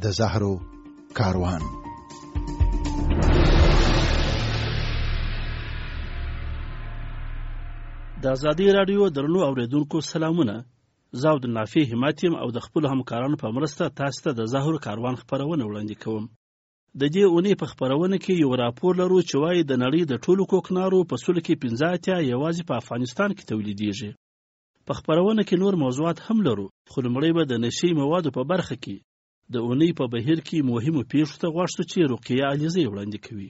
د زهرو کاروان. د ازادي رادیو درنو اوریدونکو سلامونه. زه عبدالنافع همت یم او د خپلو همکارانو په مرسته تاسو ته د زهرو کاروان خپرونه وړاندې کوم. د دې اونۍ په خپرونه کې یو راپور لرو چې وایي د نړۍ د ټولو کوکنارو په سلو کې 15 یوازې په افغانستان کې تولیدېږي. په خپرونه کې نور موضوعات هم لرو، خو لومړی به د نشي موادو په برخه کې د اونۍ په بهیر کې مهمو پیښو ته غوښتو چې رقیه علیزی وړاندې کوي.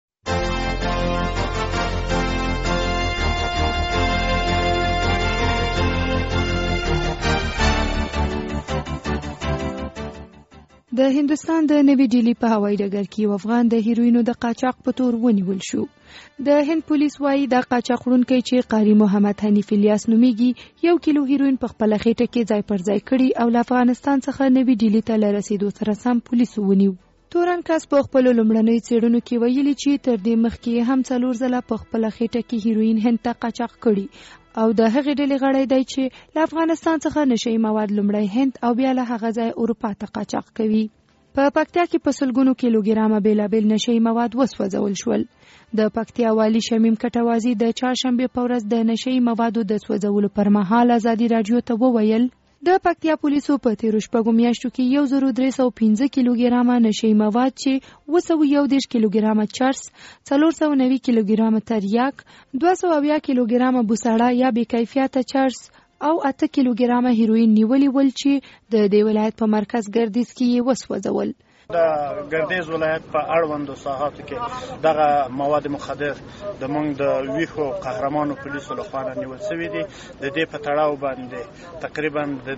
د هندوستان د نوي ډیلی په هوایي ډګر کې یو افغان د هیروینو د قاچاق په تور ونیول شو. د هند پولیس وایي د قاچاق وړونکی چې قاری محمد حنیف الیاس نومیږي 1 کیلو هیروین په خپل خېټه کې ځای پر ځای کړي او له افغانستان څخه نوي ډیلی ته لرسېدو سره سم پولیس ونیو. تورن کس په خپل لومړنۍ څېړنو کې ویلي چې تر دې مخکې هم 4 ځله په خپل خېټه کې هیروین هند ته قاچاق کړي او د هغې ډلې غړی دی چې له افغانستان څخه نشئی مواد لومړی هند او بیا له هغه ځای اروپا ته قاچاق کوي. په پکتیا کې په سلګونو کیلوګرامه بیلابیل نشئی مواد وسوځول شول. د پکتیا والی شمیم کټوازی د چهارشنبې په ورځ د نشئی موادو د سوځولو پر مهال ازادي رادیو ته وویل د پکتیا پولیسو په تیرو شپږو میاشتو کې 1315 کیلوګرامه نشئی مواد چې 211 کیلوګرامه چرس، 490 کیلوګرامه تریاک، 200 کیلوګرامه بوساړه یا بې کیفیته چرس او 8 کیلوګرامه هیروین نیولي ول چې د دې ولایت په مرکز ګردیز کې یې وسوځول. د ګردیز ولایت په اړوندو ساحاتو کې دغه مواد مخدر د موږ د ویښو قهرمانو پولیسو لخوا نیول شوي دي. د دې په تړاو باندې تقریبا د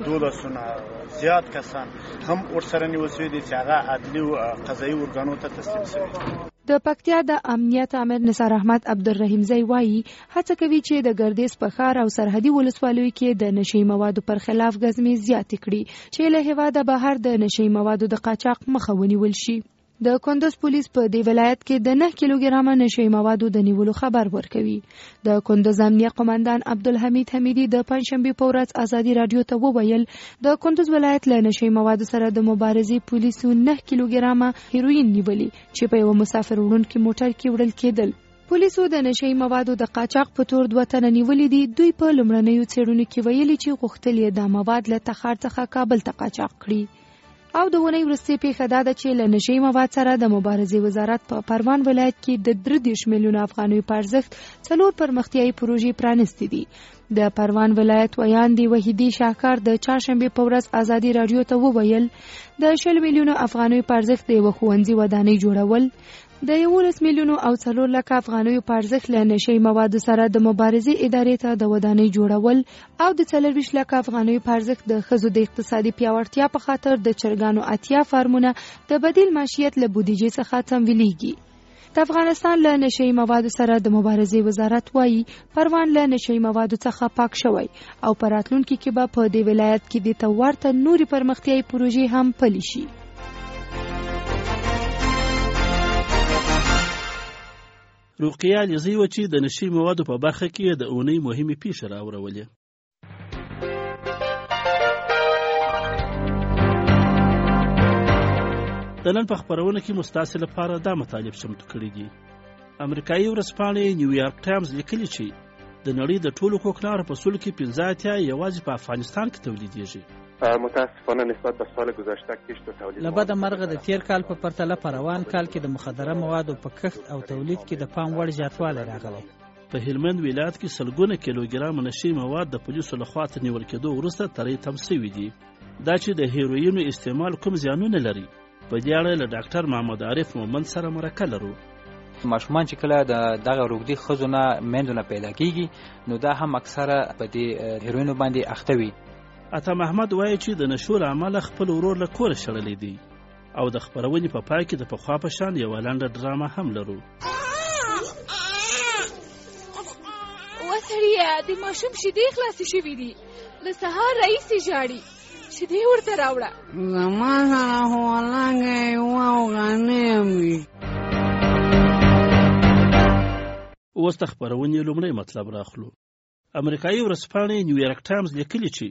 12 زیات کسان هم ورسره نیول شوي دي چې هغه عدلي او قضایي ارګانو ته تسلیم شوي دي. د پکتیا د امنیت امر نثار احمد عبدالرحیم زئی وایي هڅه کوي چې د ګردیز په ښار او سرحدي ولسوالیو کې د نشئی موادو پر خلاف غزمې زیاتې کړي چې له هېواده بهر د نشئی موادو د قاچاق مخه ونیول شي. د کندوز پولیس په دې ولایت کې د 9 کیلوګرامه نشئی موادو د نیولو خبر ورکوي. د کندوز امنیه قومندان عبدالحمید حمیدی د پنځشنبې په ورځ ازادي رادیو ته وویل د کندوز ولایت له نشئی موادو سره د مبارزې پولیسو 9 کیلوګرامه هیروین نیولي چې په یو مسافر وړونکي موټر کې وړل کېدل. پولیسو د نشئی موادو د قاچاق په تور 2 تنه نیولي دي. دوی په لومړنیو څېړنو کې ویلي چې غوښتل یې دا مواد له تخار څخه کابل ته قاچاق کړي. او د ونې وروستۍ پیښه دا ده چې له نشئی مواد سره د مبارزې وزارت په پروان ولایت کې د 30 میلیونه افغانیو په ارزښت 4 پرمختیایي پروژې پرانستې دي. د پروان ولایت ویاندې وحیدي شاکار د چهارشنبې په ورځ ازادي رادیو ته وویل د 10 میلیونه افغانیو په ارزښت د یوه ښوونځي ودانۍ جوړول، د 11 میلیونو او 4 لکه افغانیو په ارزښت له نشئی موادو سره د مبارزې ادارې ته د ودانۍ جوړول او د 24 لکه افغانیو په ارزښت د ښځو د اقتصادي پیاوړتیا په خاطر د چرګانو 80 فارمونه د بدیل معیشت له بودیجې څخه تمویلیږي. د افغانستان له نشئی موادو سره د مبارزې وزارت وایي پروان له نشئی موادو څخه پاک شوی او په راتلونکي کې به په دې ولایت کې د ته ورته نورې پرمختیایي پروژې هم پلي شي. رقیه علیزی و چې د نشئی موادو په برخه کې د اونۍ مهمې پیښې راوړولې. د نن په خپرونه کې مو ستاسې لپاره دا مطالب چمتو کړي دي. امریکایي ورځپاڼې نیویارک ټایمز لیکلي چې د نړۍ د ټولو کوکنارو په سلو کې 15 یوازې په افغانستان کې تولیدېږي. متاسفانه نسبت به سال گذشته کشت و تولید لبد مرغه د تیر کال په پرتله په روان کال کې د مخدره موادو په کښت او تولید کې د پام وړ زیاتوالی راغلی. په هلمند ولایت کې سلګونه کیلوګرام نشئی مواد د پولیسو لخوا تر نیول کېدو وروسته ترې تم شوي دي. دا چې د هیروینو استعمال کوم زیانونه لري په دې اړه له ډاکټر محمد عارف مومند سره مرکه لرو. ماشومان چې کله د دغه روغدي ښځو نه میندو نه پیدا کېږي نو دا هم اکثره په دې هیروینو باندې اخته وي. عطا محمد وایي چې د نشو له امله خپل ورور له کوره شړلی دی او د خپرونې په پای کې د پخوا په شان یوه لنډه ډرامه هم لرو. وسړیه د ماشوم شیدې خلاصې شوي دي، له سهار راهیسې ژاړي، شیدې ورته راوړه. زما سره خو لږ یوه غنم وي. اوس د خپرونې لومړی مطلب راخلو. امریکایي ورځپاڼې نیویارک ټایمز لیکلي چې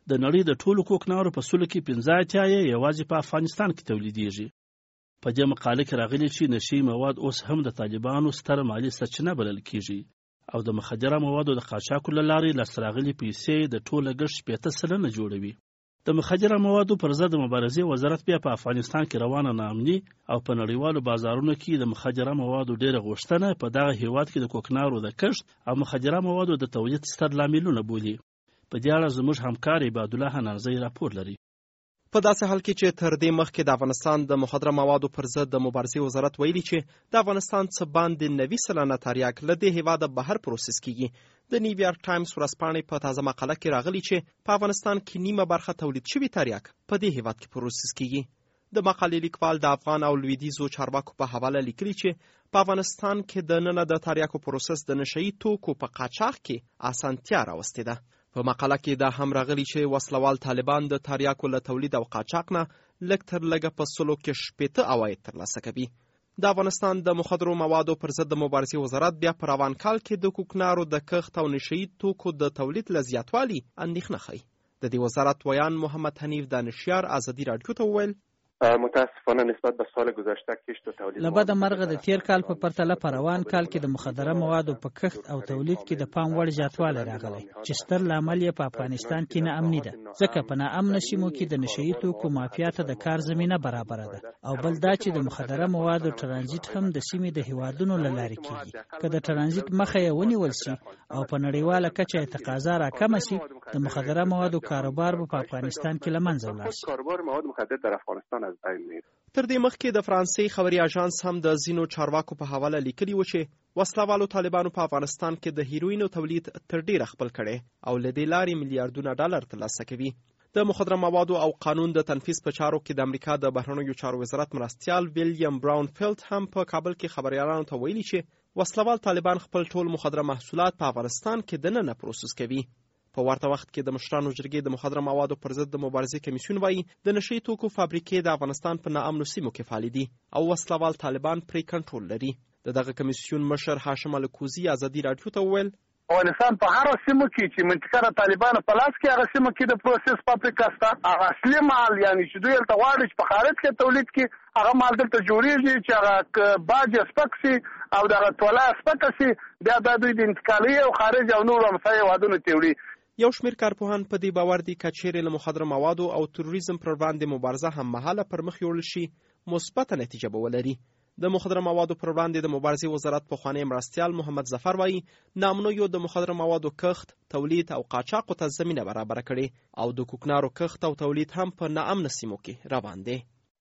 د نړۍ د ټولو کوکنارو په سلو کې 15 یوازې په افغانستان کې تولیدېږي. په دې مقاله کې راغلي چې نشي مواد اوس هم د طالبانو ستره مالي سرچینه بلل کېږي او د مخدره موادو د قاچاقو له لارې لاسته راغلي پیسې د ټول لګښت 80% جوړوي. د مخدره موادو پر ضد مبارزې وزارت بیا په افغانستان کې روانه ناامني او په نړیوالو بازارونو کې د مخدره موادو ډېره غوښتنه په دغه هیواد کې د کوکنارو د کښت او مخدره موادو د تولید ستر لاملونه بولي. په دې اړه زموږ همکار عباد الله حنانزی راپور لري. په داسې حال کې چې تر دې مخکې د افغانستان د مخدره موادو پر ضد د مبارزې وزارت ویلي چې د افغانستان څه باندې 90 سلنه تریاک له دې هیواده بهر پروسس کیږي. د نیویارک ټایمز ورځپاڼې په تازه مقاله کې راغلي چې په افغانستان کې نیمه برخه تولید شوی تریاک په دې هیواد کې پروسس کیږي. د مقالې لیکوال د افغان او لویدیځو چارواکو په حواله لیکلي چې په افغانستان کې د نن د تریاکو پروسس د نشئی توکو په قاچاق کې اسانتیا راوستې ده. په مقاله کې دا هم راغلي چې وسلوال طالبان د تریاکو له تولید او قاچاق نه لږ تر لږه په سلو کې 80 عواید ترلاسه کوي. د افغانستان د مخدرو موادو پر ضد د مبارزې وزارت بیا په روان کال کې د کوکنارو د کښت او نشئی توکو د تولید له زیاتوالي اندېښنه ښیي. د دې وزارت ویان محمد حنیف دانشیار ازادي رادیو ته وویل متاسفانه نسبت به سال گذشته کشت و تولید له بده مرغه د تیر کال په پرتله په روان کال کې د مخدره موادو په کښت او تولید کې د پام وړ زیاتوالی راغلی چې ستر لامل یې په افغانستان کې ناامني ده، ځکه په ناامنه سیمو کې د نشئی توکو مافیا ته د کار زمینه برابره ده، او بل دا چې د مخدره موادو ترانزیت هم د سیمې د هیوادونو له لارې کیږي. که د ترانزیت مخه یې ونیول شي او په نړیواله کچه تقاضا راکمه شي، د مخدره موادو کاروبار په افغانستان کې له منځه ولاړ شي. کاروبار مواد مخدر در افغانستان از بین میره. تر دې مخکې د فرانسې خبري اژانس هم د ځینو چارواکو په حواله لیکلي و چې وسلوالو طالبانو په افغانستان کې د هیروینو تولید تر ډیره خپل کړي او له دې لارې میلیارډونه ډالر ترلاسه کوي. د مخدره موادو او قانون د تنفیذ په چارو کې د امریکا د بهرنیو چارو وزارت مرستیال ویلیام براون فیلد هم په کابل کې خبريالانو ته ویلي چې وسلوال طالبان خپل ټول مخدره محصولات په افغانستان کې دننه پروسس کوي. په ورته وخت کې د مشرانو جرګې د مخدره موادو پر ضد د مبارزې کمیسیون وایي د نشئی توکو فابریکې د افغانستان په ناامنو سیمو کې فعال دي او وسلوال طالبان پرې کنټرول لري. دغه کمیسیون مشر هاشم الکوزي ازادي رادیو ته وویل افغانستان په هر سیمه کې چې منطقه د طالبانو په لاس کې هغه سیمه کې د پروسس فابریکه شته، هغه اصلي مال یعنی چې دوی ته غواړي چې په خارج کې تولید کې هغه مال دلته جوړیږي چې هغه باج سپک سي او دغه توله سپک سي، بیا د دوی د انتقالي او خارج او نور همسایه هیوادونو ته وړي. یو شمېر کارپوهان په دې باور دي که چیرې له مخدره موادو او تروریزم پر وړاندې مبارزه هم مهاله پر مخ یوړل شي، مثبته نتیجه به ولري. د مخدره موادو پر وړاندې د مبارزې وزارت پخوانی مرستیال محمد ظفر وایي ناامنیو د مخدره موادو کښت، تولید او قاچاقو ته زمینه برابره کړې او د کوکنارو کښت او تولید هم په ناامنه سیمو کې روان دی.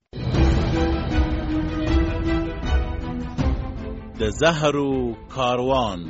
د زهرو کاروان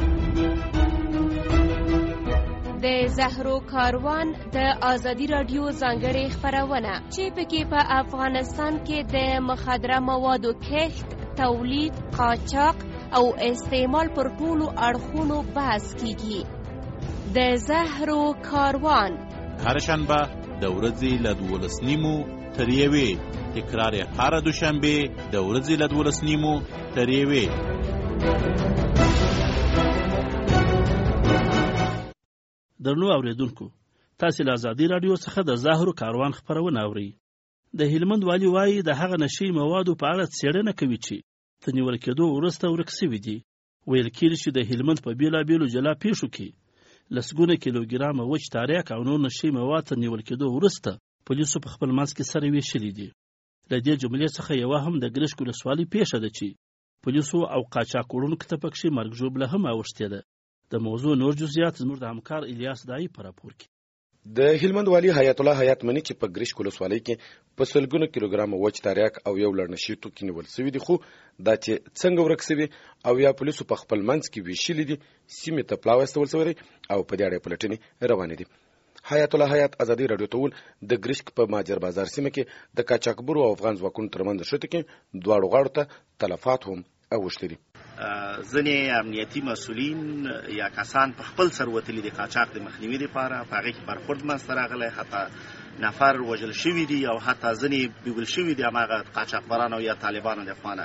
د زهرو کاروان د ازادي رادیو ځانګړې خپرونه چې پکې په افغانستان کې د مخدره موادو کښت، تولید، قاچاق او استعمال پر ټولو اړخونو بحث کیږي. د زهرو کاروان هر شنبه د ورځې له 12:30 تر 1 تکرار هر دوشنبه د ورځې له 12:30 تر 1. درنو اوریدونکو، تاسو له ازادي رادیو څخه د زهرو کاروان خبرونه اورئ. د هلمند والي وایي د هغه نشي موادو په اړه څېړنه کوي چې تر نیول کېدو وروسته ورک شوي دي. ویل کېږي چې د هلمند په بېلابېلو جلا پیښو کې لسګونه کیلوګرامه وچ تریاک او نور نشي مواد تر نیول کېدو وروسته پولیسو په خپل منځ کې سره ویشلي دي. له دې جملې څخه یوه هم د ګرشک ولسوالۍ پیښه ده چې پولیسو او قاچاق وړونکو ته پکښې مرګ ژوبله هم اوښتې ده. د موضوع نور جزئیات زموږ د همکار الیاس دایي په راپور کې. د هلمند والي حیات الله حیات مني چې په ګرشک ولسوالۍ کې په سلګونو کیلوګرامه وچ تریاک او یو لړ نشي توکي نیول شوي دي، خو دا چې څنګه ورک شوي او یا پولیسو په خپل منځ کې ویشلي دي، سیمې ته پلاوی استول شوی دی او په دې اړه پلټنې روانې دي. حیات الله حیات ازادي رادیو ته وویل د ګرشک په ماجر بازار سیمه کې د قاچاقبرو او افغان ځواکونو ترمنځ شته کې دواړو غاړو ته تلفات هم اوښتي دي. ځینې امنیتي مسؤلین یا کسان په خپل سر وتلي دي قاچاق د مخنیوي لپاره، په هغې کې برخورد منځته راغلی، حتی نفر وژل شوي دي او حتی ځینې بیول شوي دي هماغه قاچاقبران او یا طالبانو د خوا نه.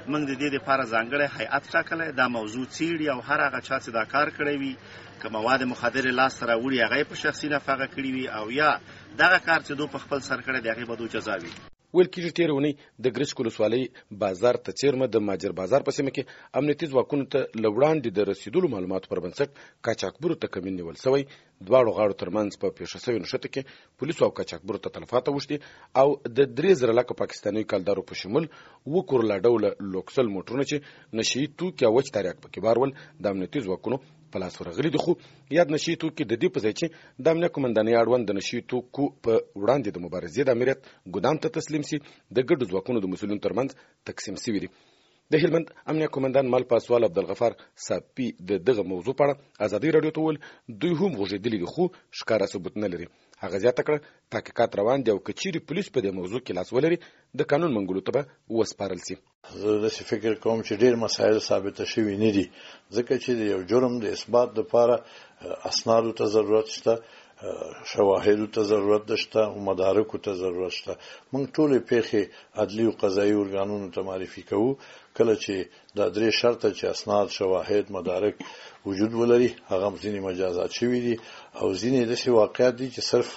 موږ د دې لپاره ځانګړی هیئت ټاکلی دا موضوع څیړي او هر هغه چا چې دا کار کړی وي که مواد مخدرې لاسته راوړي هغه یې په شخصي نفقه کړي وي او یا دغه کار چې دو په خپل سر کړی د هغې به دو جزا وي. ویل کېږي تېره اونۍ د ګرشک ولسوالۍ بازار ته څیرمه د ماجر بازار په سیمه کې امنیتي ځواکونو ته له وړاندې د رسیدلو معلوماتو پر بنسټ قاچاقبرو ته کمین نیول سوی. دواړو غاړو ترمنځ په پیښه شوې نښته کې پولیسو او قاچاقبرو ته تلفات اوښتي او د 3,000 لکه پاکستاني کلدارو په شمول 2 کورلا ډوله لوکسل موټرونه چې نشي توکي او وچ تاریاک پکې بارول د امنیتي ځواکونو په لاس ورغلي دي. خو یاد نشي توکي د دې په ځای چې د امنیه قومندانۍ اړوند د نشي توکو په وړاندې د مبارزې د امریت ګودام ته تسلیم سي د ګډو ځواکونو د مسؤلینو ترمنځ تقسیم سوي دي. د هلمند امنیه قومندان مال پاسوال عبدالغفار صافي د دغه موضوع په اړه ازادي راډیو ته وویل دوی هم غوږېدلي دي خو ښکاره ثبوت نه لري. هغه زیاته کړه تحقیقات روان دي او که چیرې پولیس په دې موضوع کې لاس ولري د قانون منګولو ته به وسپارل سي. زه داسې فکر کوم چې ډېر مسایل ثابته شوي نه دي ځکه چې د یو جرم د اثبات لپاره اسنادو ته ضرورت شته، شواهدو ته ضرورت شته او مدارکو ته ضرورت شته. موږ ټولې پیښې عدلي او قضایي ارګانونو ته معرفي کوو کله چې دا 3 شرطه چې اسناد، شواهد، مدارک وجود ولري. هغه ځینې مجازات شوي دي او ځینې داسې واقعات دي چې صرف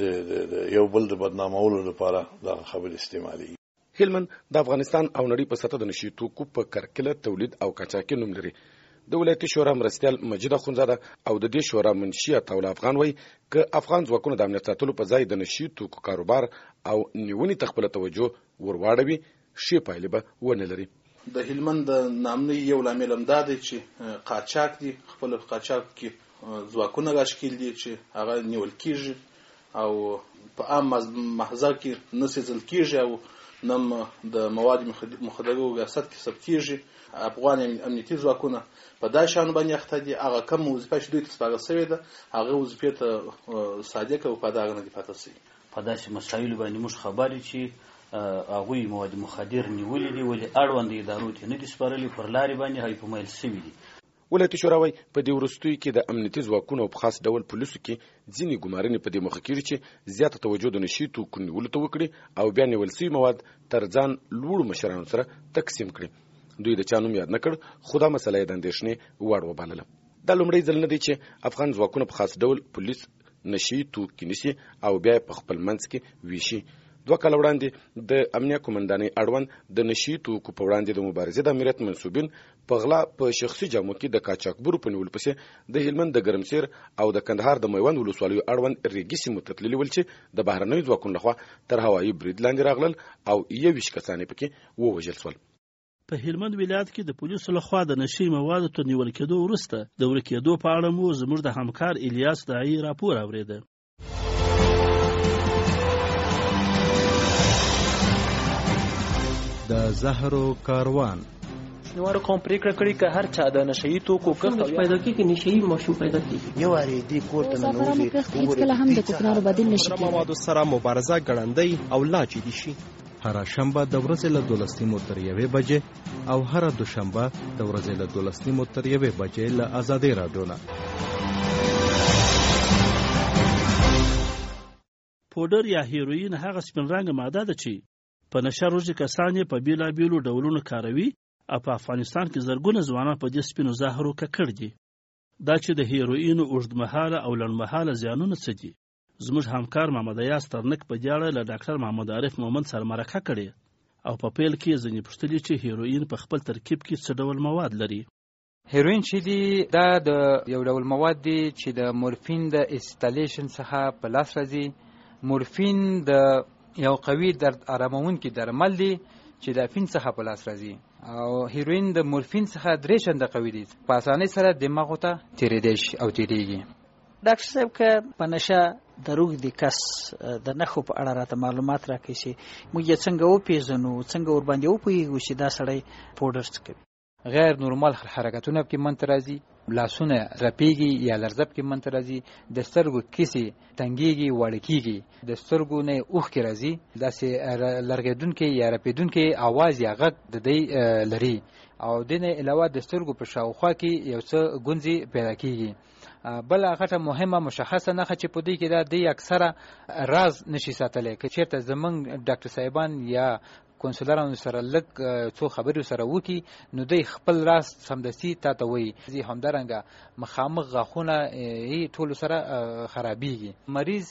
د یو بل د بدنامولو لپاره دا خبرې استعمالي. هلمند د افغانستان او نړۍ په سطح د نشي توکو په کرکله تولید او قاچاقي نوم لري. د ولایتي شورا مرستیال مجید اخونزاده او د دې شورا منشي عطاالله افغان وایي که افغان ځواکونه د امنیت ساتلو په ځای د نشي توکو کاروبار او نیونې ته خپله توجه ورواړوي ښې پایلې به ونه لري. د هلمند د ناامنۍ یو لامل هم دا دی چې قاچاق دي، خپل قاچاق کې ځواکونه راشکیل دي چې هغه نیول کېږي او په عام محضر کې نه سیزل کېږي او نم د مواد مخدرو ریاست کې ثبت کېږي. افغان امنیتي ځواکونه په دا شان باندې اخته دي. هغه کم وظیفه چې دوی ته سپارل شوې ده هغه وظیفې ته صادق او پادار نه دي پاتې شوي. په داسې مسایلو باندې موږ خبرې چې هغوی مواد مخدر نیولي دي ولې اړوند ادارو ته نه دي سپارلي پر لارې باندې هغوی په میل شوي دي. ولایتي شورا وایي په دې وروستیو کې د امنیتي ځواکونو په خاص ډول پولیسو کې ځینې ګمارنې په دې موخه کېږي چې زیاته توجه د نشي توکو نیولو ته وکړي او بیا نیول شوي مواد تر ځان لوړو مشرانو سره تقسیم کړي. دوی د چا نوم یاد نه کړ خو دا مسله یې د اندېښنې وړ وبلله. دا لومړی ځل نه دی چې افغان ځواکونه په خاص ډول پولیس نشي توکي نیسي او بیا په خپل منځ کې ویشي. 2 کاله وړاندې د امنیه قومندانۍ اړوند د نشي توکو په وړاندې د مبارزې د امریت منسوبین په غلا په شخصي جامو کې د قاچاقبرو په نیولو پسې د هلمند د ګرمسیر او د کندهار د میوند ولسوالیو اړوند ریګي سیمو ته تللي ول چې د بهرنیو ځواکونو لخوا تر هوایي برید لاندې راغلل او 21 کسان یې پکې ووژل شول. په هلمند ولایت کې د پولیسو لخوا د نشي موادو تر نیول کېدو وروسته د ورکېدو په اړه مو زموږ د همکار الیاس داعي راپور اورېده. د زهرو کاروان نوارو کوم پریکړه کړې که هر چا د نشئی توکو کښت پیدا کیږي نشئی ماشوم پیدا کیږي یو اړې دی کوټه نه نوځي کله هم د کوکنارو بدیل نشي کېږي. موادو سره مبارزه ګړندۍ او لا جدي شي. هر شنبه د ورځې له 12 تر 1 بجې او هر دوشنبه د ورځې له 12 تر 1 بجې له آزادۍ راډیو نه. پودر یا هیروین هغه سپین رنګ ماده ده چې په نشه روزي کسان په بیلابیلو ډولونو کاروي او په افغانستان کې زرګونه ځوانان په دې سپینو زهرو ککړ دي. دا چې د هیروینو اوږدمهاله او لنډمهاله زیانونه څه دي زموږ همکار محمد ایاز ترنک په دې اړه له ډاکټر محمد عارف مومند سره مرکه کړې او په پیل کې ځینې پوښتلي چې هیروین په خپل ترکیب کې څه ډول مواد لري. هیروین چې دی دا د یو ډول مواد دی چې د مورفین د اسټالیشن څخه په لاس راځي. مورفین د یو قوي درد آرامونکي درمل دی چې د افین څخه په لاس راځي او هیروین د مورفین څخه 3 چنده قوي دی. په اسانۍ سره دماغ ته تیریدل او تیریږي. ډاکټر صاحب که په نشه د روغ د کس د نخو په اړه راته معلومات راکړي چې موږ یې څنګه وپېژنو، څنګه ورباندې وپوهېږو چې دا سړی پوډر څه کوي. غیر نورمال حرکتونه پکې منځته راځي، لاسونه رپېږي یا لرزه پکې منځته راځي، د سترګو کیسې تنګېږي، واړه کېږي، د سترګو نه اوښکې راځي، داسې لرګېدونکې یا رپېدونکې اواز یا غږ د دی لري او د نه علاوه د سترګو په شاوخوا کې یو څه ګونځې پیدا کېږي. بل هغه مهمه مشخصه نښه چې په دې کې دا دی اکثره راز نشي ساتلی. که چېرته زمونږ ډاکټر صاحبان یا کونسلرانو سره لږ څو خبرې سره وکړي نو دوی خپل راز سمدستي تا ته وایي. همدارنګه مخامخ غاښونه یې ټولو سره خرابېږي. مریض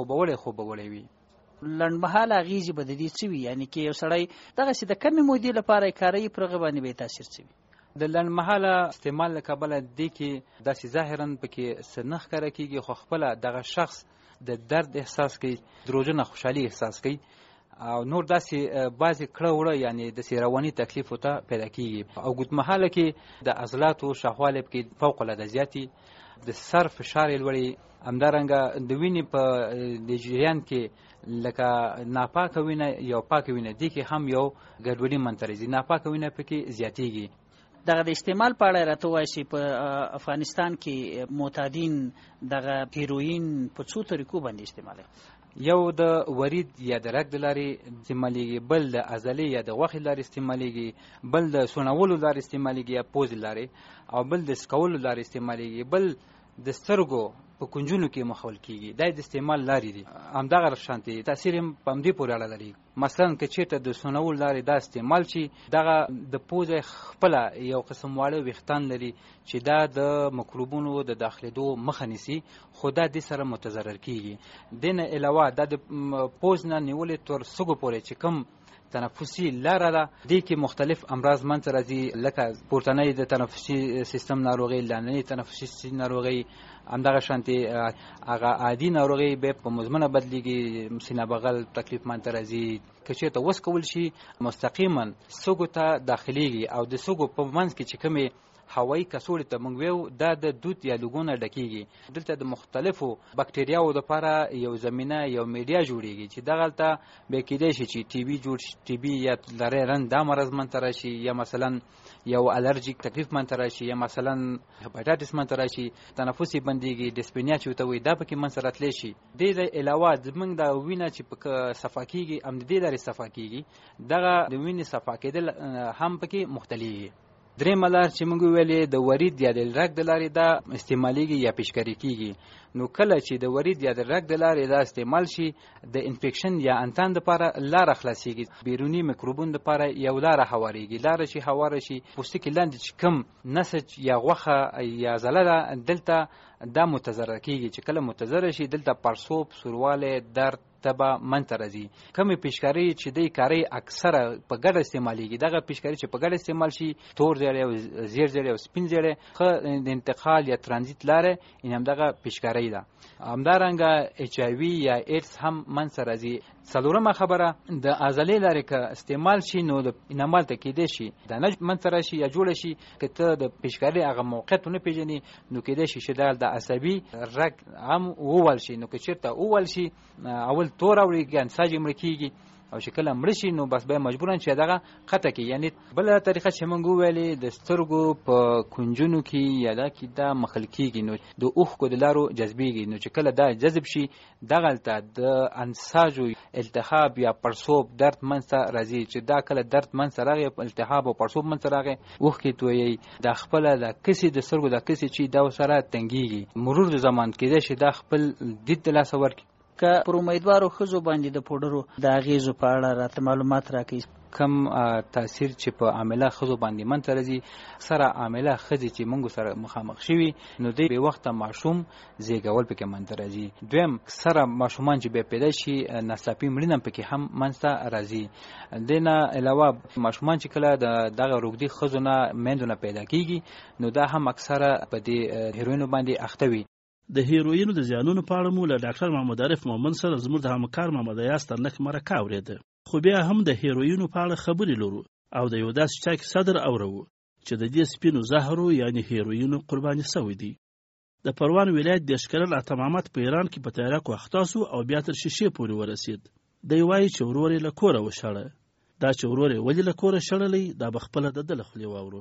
خوبولی وي. لنډمهاله اغېزې به د دې څه وي؟ یعنې کې یو سړی دغسې د کمې مودې لپاره یې کاروي، پر هغه باندې به یې تاثیر څه وي؟ د لنډمهاله استعمال له کبله دې کې داسې ظاهرا پکې څه نه ښکاره کېږي، خو خپله دغه شخص د درد احساس کوي، دروغجنه خوشحالي احساس کوي او نور داسې بعضې کړه وړه یعنې داسې رواني تکلیف ورته پیدا کېږي. او اوږدمهاله کې د عضلاتو شاوخوالی پکې فوق العاده زیاتي، د سر فشار یې لوړي، همدارنګه د وینې په د جریان کې لکه ناپاکه وینه یا پاکه وینه دې کې هم یو ګډوډي منځته راځي، ناپاکه وینه پکې زیاتېږي. دغه د استعمال په اړه راته ووایئ چې په افغانستان کې معتادین دغه هیروین په څو طریقو باندې استعمالوي؟ یو د ورید یا د رګ د لارې استعمالیږي، بل د عضلې یا د غوښې لارې استعمالیږي، بل د سونولو لارې استعمالیږي یا پوزې لارې، او بل د سکولو لارې استعمالیږي، بل د سترګو په کنجونو کې مخول کېږي. دا د استعمال لارې دي. همدغه شانتې تاثیر هم په همدې پورې اړه لري. مثلا که چېرته د سونولو لارې دا استعمال شي، دغه د پوزې خپله یو قسم واړه ویښتان لري چې دا د مکروبونو د داخلېدو مخه نیسي، خو دا دې سره متضرر کېږي. دې نه علاوه دا د پوز نه نیولې تر سږو پورې چې کوم تنفسي لاره ده، دې کې مختلف امراض منځته راځي، لکه پورتنۍ د تنفسي سیستم ناروغۍ، لاندنۍ تنفسي ناروغۍ، همدغه شانتې هغه عادي ناروغۍ بیا په مزمنه بدلېږي، سینه بغل تکلیف منځته راځي. که چېرته وڅکول شي مستقیما سږو ته داخلېږي او د سږو په منځ کې چې کومې هوایي کڅوړې ته موږ ویو دا د دود یا لوګونه ډکېږي. دلته د مختلفو بکټریاوو دپاره یو زمینه یو میډیا جوړېږي چې دغلته بیا کېدای شي چې ټي بي جوړ شي، ټي بي یا لری رنګ دا مرض منځته راشي، یا مثلا یو الرجیک تکلیف منځته راشي، یا مثلا هپاټایټس منځته راشي، تنفس یې بندېږي، ډسپینیا چې ورته وایي دا پکې منځته راتلی شي. دې د علاوه زموږ د وینه چې پکې صفا کېږي هم د دې لارې صفا کېږي، دغه د وینې صفا کېدل هم پکې مختلېږي. درېیمه لار چې موږ ویلې د ورید یا د رګ د لارې دا استعمالیږي یا پیشکاري کېږي. نو کله چې د ورید یا د رګ د لارې دا استعمال شي، د انفیکشن یا انتان دپاره لاره خلاصېږي، بیروني میکروبونو دپاره یو لاره هواریږي. لاره چې هواره شي، پوستکي لاندې چې کوم نسج یا غوښه یا عضله ده دلته دا متضرر کېږي. چې کله متضرر شي دلته پړسوب، سوروالی، درد، تبه منځته راځي. کومې پیشکاري چې دی کاري اکثره په ګډه استعمالیږي، دغه پیشکاري چې په ګډه استعمال شي، تور زیړی او زیړ زیړی او سپین زیړی، ښه د انتقال یا ترانزیت لاره این همدغه پیشکاري ده. همدارنګه اچ آی وي یا ایډز هم منځته راځي. څلورمه خبره د عضلې لارې که استعمال شي نو د انعمال ته کېدای شي دانه منځته راشي یا جوړه شي. که ته د پیشکاري هغه موقعیت ونه پېژنې نو کېدای شي چې د عصبي رګ هم ووال شي. نو که چېرته ووال شي اول تور اوړي، انساج یې مړه کېږي، او چې کله مړه شي نو بس بیا مجبورن چې دغه قطع کړي. یعنې بله طریقه چې موږ وویلې د سترګو په کنجونو کې یا دا کې دا مخل کېږي، نو د اوښکو د لارو جذبېږي. نو چې کله دا جذب شي دغلته د انساجو التهاب یا پړسوب درد منځته راځي. چې دا کله درد منځته راغی، التهاب او پړسوب منځته راغی، اوښکې تویي، دا خپله د کسي د سترګو د کسي چې دا ورسره تنګېږي. مرور د زمان کېدای شي دا خپل دید د لاسه ورکړي. که پر امیدوارو ښځو باندې د پوډرو د اغېزو په اړه راته معلومات راکړئ. کم تاثیر چې په عامله ښځو باندې منځته راځي، اکثره عامله ښځې چې موږ سره مخامخ شوي نو دوی بې وخته ماشوم زیږول پکې منځته راځي. دویم اکثره ماشومان چې بیا پیدا شي ناڅاپي مړینه پکې هم منځته راځي. دې نه علاوه ماشومان چې کله دغه روږدي ښځو نه میندو نه پیدا کېږي نو دا هم اکثره په دې هیروینو باندې اخته وي. د هیروینو د زیانونو په اړه مو له ډاکټر محمد عارف مومند سره زموږ د همکار محمد ایاز ترنک مرکه اورېده. خو بیا هم د هیروینو په اړه خبرې لرو او د یو داسې چا کیسه در اورو چې د دې سپینو زهرو یعنې هیروینو قرباني سوی دی. د پروان ولایت دېرش کلن اتمامت په ایران کې په تیراک وخته سو او بیا تر شیشې پورې ورسید. دی وایي چې ورور یې له کوره وشړه. دا چې ورور یې ولې له کوره شړلی دا به خپله د ده له خولې واورو.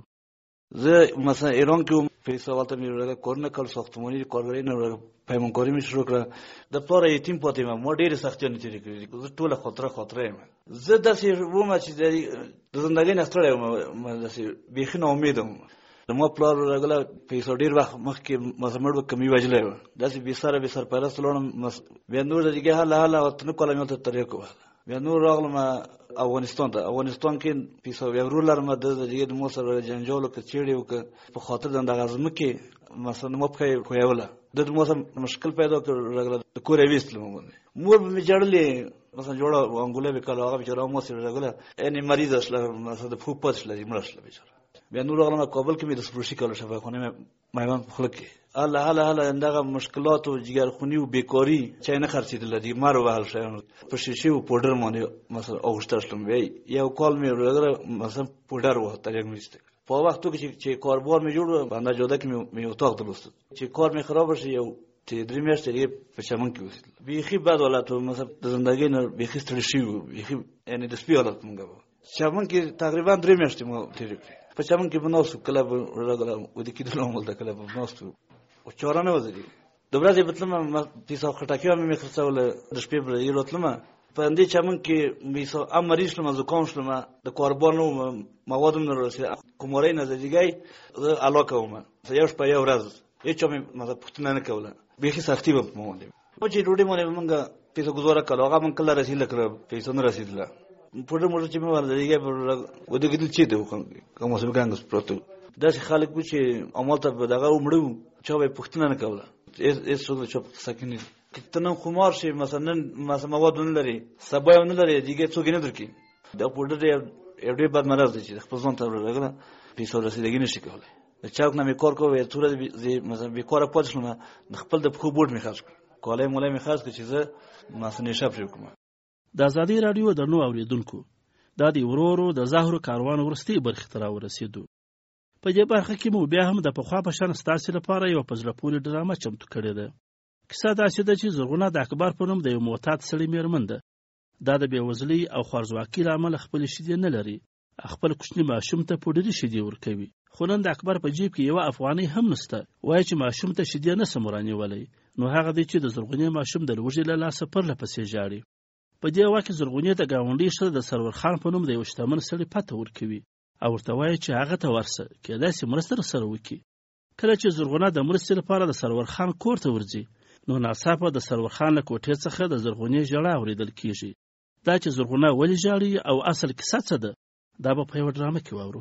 زه مثلا ایران کې پیسې والته مې ورته کور نه کول، ساختماني کارګرۍ نه پیمانکاري مې شروع کړه. د پلار یتیم پاتې یم، ما ډېرې سختیانې تېرې کړې دي. زه ټوله خاطره یم. زه داسې وم چې د زندګۍ نه ستړی وم، داسې بیخي ناامید وم. زما پلار راغله پیسو ډېر وخت مخکې مړ به کمي وژلی و، داسې بېسره بېسرپرست ولاړم. بیا نور د دیګې هله ورته نه کوله مې ورته ترې کوله بیا نور راغلم افغانستان ته. افغانستان کې پیسو ورور لرم د دې د مو سره جنجال کې چیړې وک په خاطر د غزم کې مثلا مو په خویوله د مو سره مشکل پیدا کړ د کورې وېستلم مور به جوړلې مثلا جوړه انګولې به کله هغه بچره مو سره راغله ان مریض اصله مثلا د فوق پاتش لري مرشله بچره. بیا نور راغلم کابل کې مې د سپروشي کول شفاخانه مېوان په خلک الله هله اندغه مشکلات او جګرخونی او بیکاری چې نه خرڅېدل دي مار وهل شي په شیشه او پودر باندې مثلا اوښترشلم وی یو کال مې ورغله مثلا پودر وه ترې نشته په وختو کې چې کاربار مې جوړ باندې جوړه کې مې اتاق درلوست چې کار مې خراب شي یو ته درې میاشتې په چمن کې اوسېدل بیخي بد حالت مثلا د ژوندۍ نه بیخي ستړي شي بیخي یعنی د سپي حالت مونږ چمن کې تقریبا 3 میاشتې مو تیر کړې په چمن کې بنوسو کله ورغله و دې کې دلته مول د کله بنوسو او چورانه وځي د ورځې بتلم پیسو خټکیو مې خرڅول د شپې بل یو لتلم په دې چمن کې میسو امریش لمه زکام شلمه د کاربونو مواد نه رسې کومورې نه ځيږي علاقه ومه یو شپه یو ورځ هیڅ مې مزه پښتنه نه کوله به سختي به مو دي او چې ډوډۍ مونږ مونږه پیسو گزاره کړو هغه مونږ کله رسیدل کړو پیسو نه رسیدل پوره موږ چې مې ورلېږي و دې کې چې ته کوم څه ګانګس پروتو داسې خلک و چې عملته به دغه ومړو چا به پښتنه نه کوله هیڅ څه چې سکینې کتنه خمار شي مثلا مواد نه لري سبا نه لري دیګه څوک نه درکې دا پوره ډېر بد مرز دي چې خپل ځان ته ورغله پیسو رسیدګی نشي کولای چاک نه میکار کوي تور مثلا بیکاره پاتشم خپل د خو بورډ میخاص کولای مولای میخاص چې زه مثلا نشاف کوم. د ازادي رادیو درنو اوریدونکو دا دی ورورو د زهرو کاروان ورستي برخه تر ورسېدو. په دې برخه کې مو بیا هم د پخوا په شان ستاسو لپاره یو پزله پوری ډرامه چمتو کړې ده. کیسه دا چې چې زرغونه د اکبر په نوم د یو معتاد سړي میرمن ده. دا د بیوزلۍ او خوارزواکۍ لامل خپل شیدې نه لري. خپل کوچنی ماشوم ته پوډري شیدې ورکوي. خو نن د اکبر په جیب کې یو افغانۍ هم نشته. وایي چې ماشوم ته شیدې نه سموراني ولې. نو هغه دی چې د زرغونې ماشوم د لوږې له لاسه پرله پسې ژاړي. په دې وخت کې زرغونې د ګاونډي سره د سرور خان په نوم د یو شتمن سړي پته ورکوي او ورته وایي چې هغه ته ورسه کېدای شي مرسته سره وکړي. کله چې زرغونه د مرستې لپاره د سرور خان کور ته ورځي نو ناڅاپه د سرور خان له کوټې څخه د زرغونې ژړا اورېدل کېږي. دا چې زرغونه ولې ژاړي او اصل کیسه څه ده دا به په یوه ډرامه کې واورو.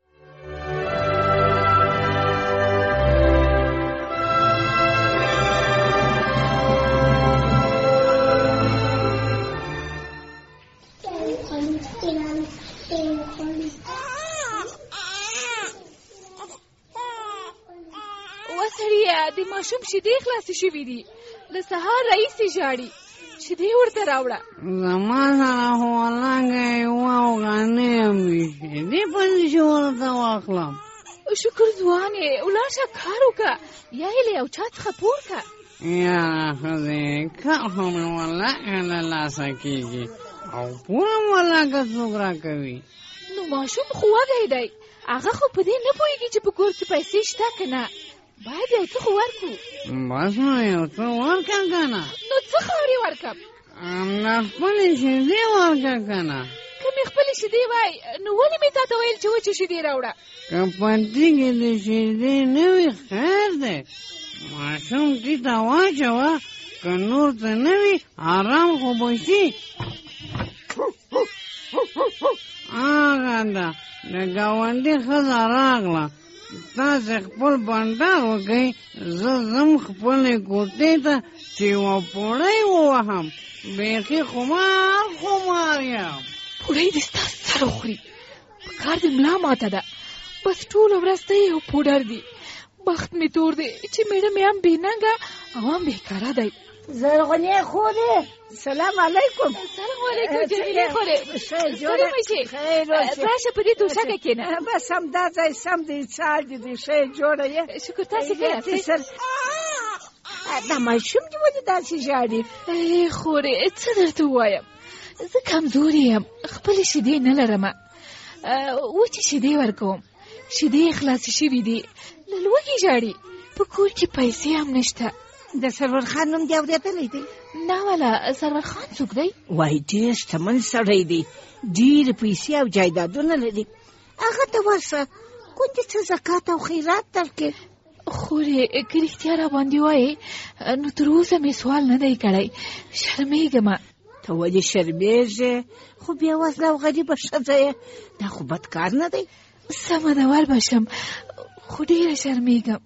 وسړیه د ماشوم شیدې خلاصې شوي دي له سهار راهیسې ژاړي شیدې ورته راوړه. زما سره خو لنګه یوه اوغانۍ وي شیدې پسې چې ورته واخلم. شکر ځوانې ولاړ شه کار وکړه یا یې له یو چا څخه پور کړه. یاره ښځې کار خو مې ولکه له لاسه کېږي او پور هم ولکه څوک راکوي. نو ماشوم خو وږی دی هغه خو په دې نه پوهېږي چې په کور کې پیسې شته که نه. باید یو څه خو ورکړو. بس نو یو څه ورکړه که نه. نو څه خاورې ورکړم؟ همدا خپلې شیدې ورکړه که نه. که مې خپلې شیدې وای نو ولې مې تا ته ویل چې وچې شیدې راوړه؟ که پټي کې د شیدې نه وي خیر دی ماشوم کې ته واچوه که نور څه نه وي آرام خو به شي. هغه ده د ګاونډي ښځه راغله تاسې خپل بانډار وکئ زه ځم خپلې کوټې ته چې یوه پوړۍ ووهم بیخي خمار یم. پوړۍ دې ستا سر وخوري په کار دې ملا ماته ده بس ټوله ورځ ته یو پوډر دی. بخت مې تور دی چې میړه مې هم بېننګه او هم بېکاره دی. زرغونې خورې سلام علیکم. سلام علیکم جمیلې خورې ستړې مه شې راشه په دې توشکه کښېنه. بس همدا ځای سم دی څال دې دی ښه جوړه یې. شکر تاسې کښېناستئ. دا ماشوم دې ولې داسې ژاړي؟ خورې څه درته ووایم زه کمزورې یم خپلې شیدې نه لرمه وچې شیدې ورکوم. شیدې یې خلاصې شوي دي له لوږې ژاړي په کور کې پیسې هم نشته. د سرور خان نوم دې اورېدلی دی؟ نه والا سرور خان څوک دی؟ وایي ډېر شتمن سړی دی ډېرې پیسې او جایدادونه لري. هغه ته ورسه کوم دې څه زکات او خیرات درکړي. خورې که رښتیا را باندې وایې نو تر اوسه مې سوال نه دی کړی شرمېږم. ته ولې شرمېږې؟ خو بېوزله او غریبه ښځه یې، دا خو بد کار نه دی. سمه ده ور به شم، خو ډېره شرمېږم.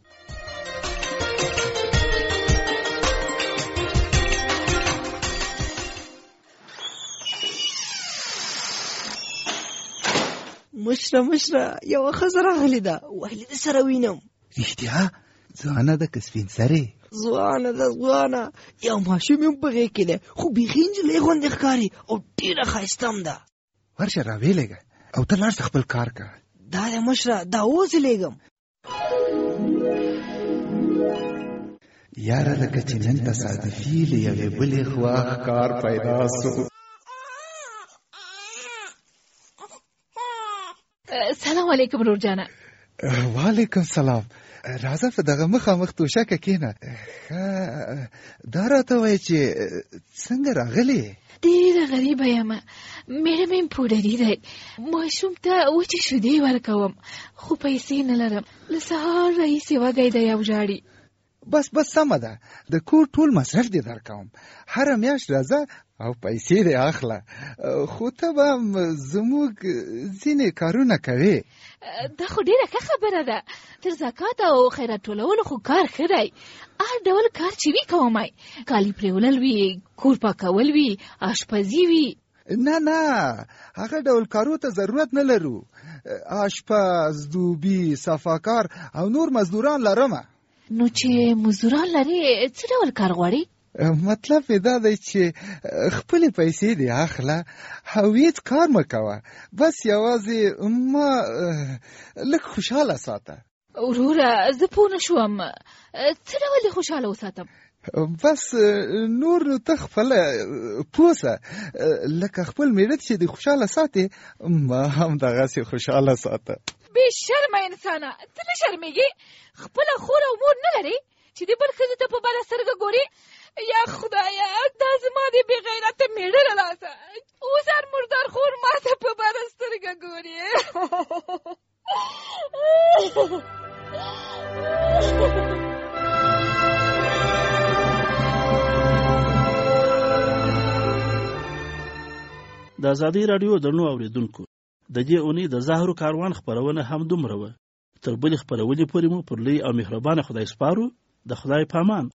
مشره یوه ښځه راغلې ده، ویلې د سره وینم. رښتیا؟ ځوانه ده که سپین سرې؟ ځوانه ده ځوانه، یو ماشوم هم په غېږ کې دی، خو بیخي نجلۍ غوندې ښکاري او ډېره ښایسته هم ده. ورشه راویلېږه او ته لاړ شه خپل کار کوه. دا دی مشره، دا اوس یې لېږم. یاره لکه چې نن تصادفي له یوې بلې خوا ښکار پیدا سو. سلام علیکم رور جانه. وعلیکم سلام. راځه په دغه مخامخ توشکه کېنه. دا راته وایه چې څنګه راغلې؟ ډېره غریبه یم، میړه مې پوډري دی، ماشوم ته وچې شیدې ورکوم، خو پیسې نه لرم. له سهار راهیسې وږی دی او ژاړي. بس سمه ده، د کور ټول مصرف دې درکوم، هره میاشت راځه او پیسې دې اخله، خو ته به زموږ ځینې کارونه کوې. دا خو ډېره ښه خبره ده، تر زکات او خیرات ټولولو خو کار ښه دی. هر ډول کار چې وي کومای، کالي پرېولل وي، کور پاکول وي، آشپزي وي. نه هغه ډول کارو ته ضرورت نه لرو. آشپز، دوبي، صفاکار او نور مزدوران لرمه. نو چې مزدوران لري څه ډول کار غواړي؟ مطلب یې دا دی چې خپلې پیسې دې اخله او هېڅ کار مه کوه، بس یوازې ما لږ خوشحاله ساته. وروره زه پوه نه شوم، څه ډول دې خوشحاله وساتم؟ بس نور نو ته خپله پوه سه، لکه خپل میړه چې دې خوشحاله ساتې، ما هم دغسې خوشحاله ساته. بې شرمه انسانه، ته نه شرمېږې؟ خپله خور او مور نه لرې چې د بل ښځې ته په بده سترګه ګورې؟ یا خدایه، دا زما د بې غیرته میړه له لاسه اوس هر مردار خور ما ته په بده سترګه ګوري. د ازادۍ راډیو درنو اورېدونکو، د دې اونۍ د زهرو کاروان خپرونه هم دومره وه. تر بلې خپرونې پورې مو پر لوی او مهربانه خدای سپارو. د خدای پامان.